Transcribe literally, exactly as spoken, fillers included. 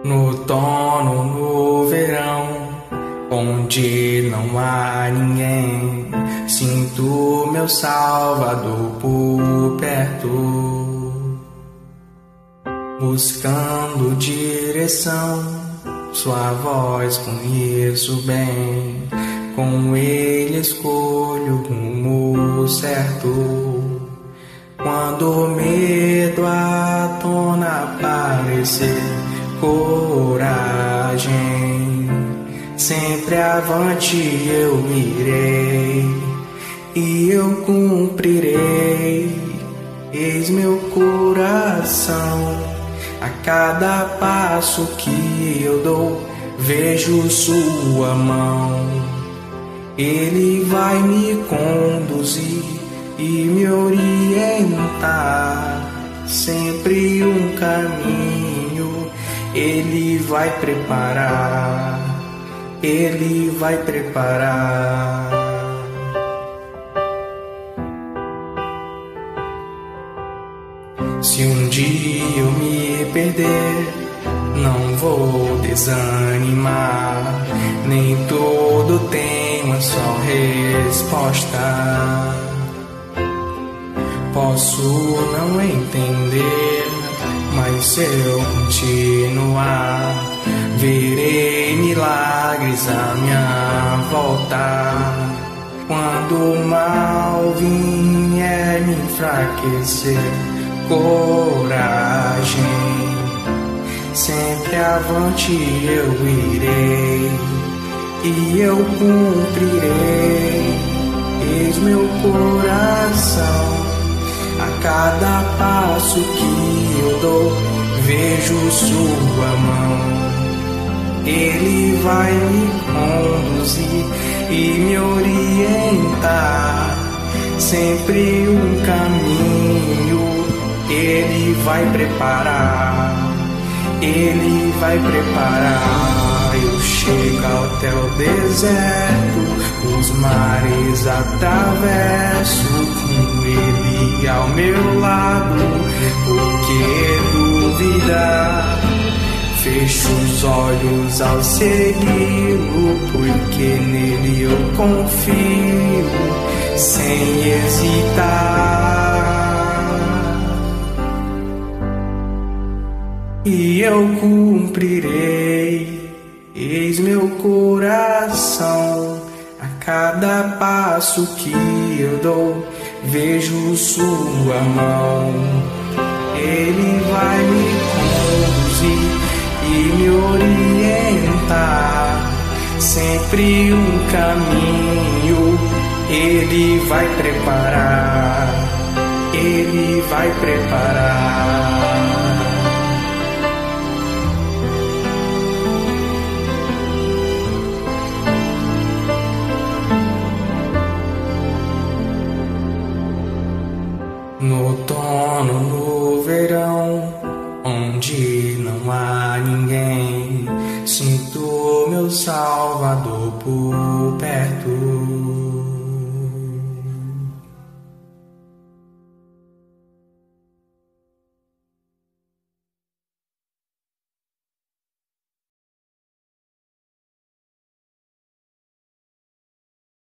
No outono, no verão, onde não há ninguém, sinto meu Salvador por perto, buscando direção, sua voz conheço bem, com ele escolho o rumo certo. Quando o medo à tona aparecer, coragem, sempre avante eu irei, e eu cumprirei. Eis meu coração, a cada passo que eu dou, vejo sua mão. Ele vai me conduzir e me orientar, sempre um caminho ele vai preparar, ele vai preparar. Se um dia eu me perder, não vou desanimar, nem tudo tem uma só resposta. Posso não entender, mas se eu continuar, verei milagres à minha volta. Quando o mal vier me enfraquecer, coragem, sempre avante eu irei, e eu cumprirei. Eis meu coração, a cada passo que eu dou, vejo sua mão. Ele vai me conduzir e me orientar, sempre um caminho ele vai preparar, ele vai preparar. Eu chego até o deserto, os mares atravesso, com ele ao meu lado, por que duvidar? Fecho os olhos ao segui-lo, porque nele eu confio, sem hesitar. E eu cumprirei. Eis meu coração, a cada passo que eu dou, vejo sua mão. Ele vai me conduzir e me orientar, sempre um caminho ele vai preparar, ele vai preparar. No outono, no verão, onde não há ninguém, sinto meu Salvador por